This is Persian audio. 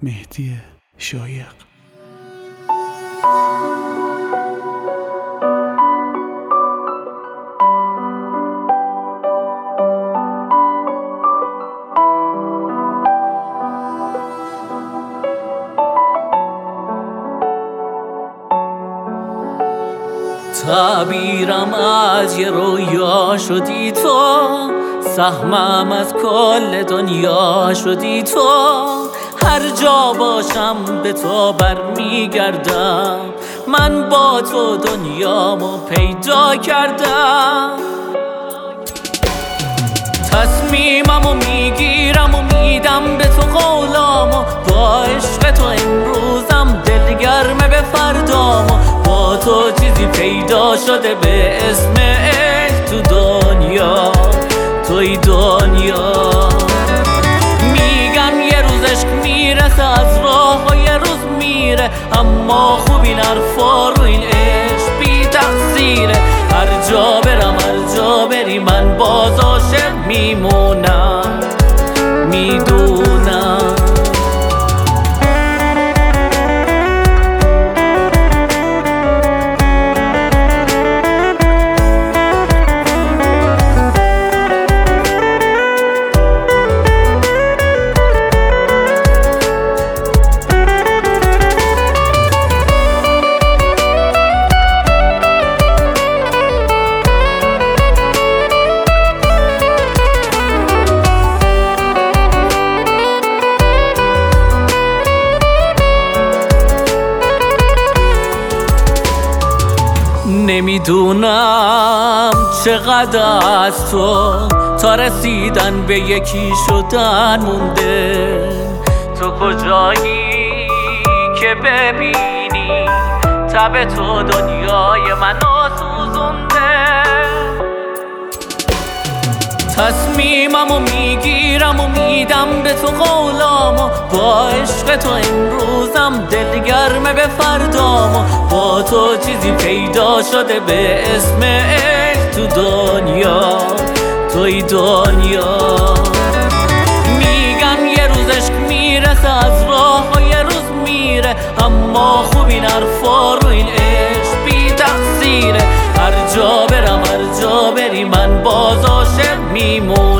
مهدی شایق. تعبیرم از یه رویا شدی تو، سهمم از کل دنیا شدی تو. هر جا باشم به تو برمیگردم، من با تو دنیامو پیدا کردم. تصمیممو میگیرم و میدم به تو قولامو، با عشق تو امروزم دلگرمه به فردامو. با تو چیزی پیدا شده به اسم عشق تو دنیا، توی دنیا. میگن یه روز عشق میرسه از راه و یه روز میره، اما خوب این حرفا رو این عشق بی تقصیره. هر جا برم هر جا بری من باز عاشق میمونم، میدونم. نمیدونم چقدر از تو تا رسیدن به یکی شدن مونده. تو کجایی که ببینی تب تو دنیای منو سوزونده. تصمیممو میگیرم و میدم به تو قولامو، با عشق تو امروزم دلگرمه به فردامو. با تو چیزی پیدا شده به اسم عشق تو دنیا، توی دنیا. میگن یه روز عشق میرسه از راه و یه روز میره، اما خوب این حرفا رو این عشق بی تقصیره. هر جا برم هر جا بری من باز عاشق میمونم،